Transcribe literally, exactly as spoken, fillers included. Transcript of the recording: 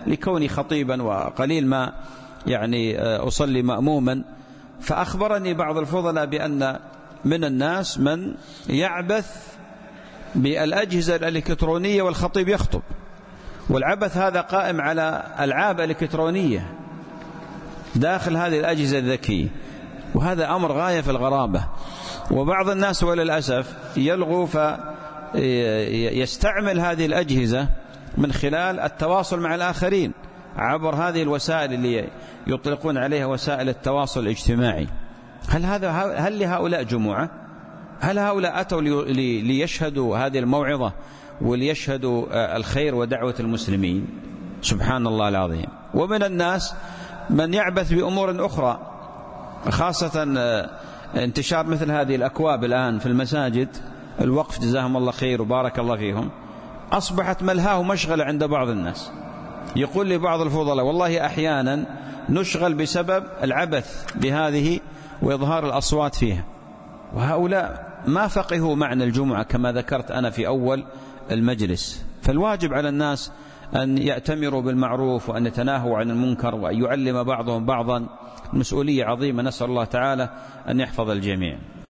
لكوني خطيبا وقليل ما يعني أصلي مأموما. فأخبرني بعض الفضلاء بأن من الناس من يعبث بالأجهزة الإلكترونية والخطيب يخطب، والعبث هذا قائم على ألعاب إلكترونية داخل هذه الأجهزة الذكية، وهذا أمر غاية في الغرابة. وبعض الناس وللأسف يلغو فيستعمل هذه الأجهزة من خلال التواصل مع الآخرين عبر هذه الوسائل اللي يطلقون عليها وسائل التواصل الاجتماعي. هل هذا هل لهؤلاء جمعة؟ هل هؤلاء أتوا ليشهدوا هذه الموعظة وليشهدوا الخير ودعوة المسلمين؟ سبحان الله العظيم. ومن الناس من يعبث بأمور أخرى، خاصة انتشار مثل هذه الأكواب الآن في المساجد، الوقف جزاهم الله خير وبارك الله فيهم، أصبحت ملهاه مشغلة عند بعض الناس. يقول لي بعض الفضلاء والله أحيانا نشغل بسبب العبث بهذه وإظهار الأصوات فيها، وهؤلاء ما فقهوا معنى الجمعة كما ذكرت أنا في أول المجلس. فالواجب على الناس أن يأتمروا بالمعروف وأن يتناهوا عن المنكر وأن يعلم بعضهم بعضا. مسؤولية عظيمة، نسأل الله تعالى أن يحفظ الجميع.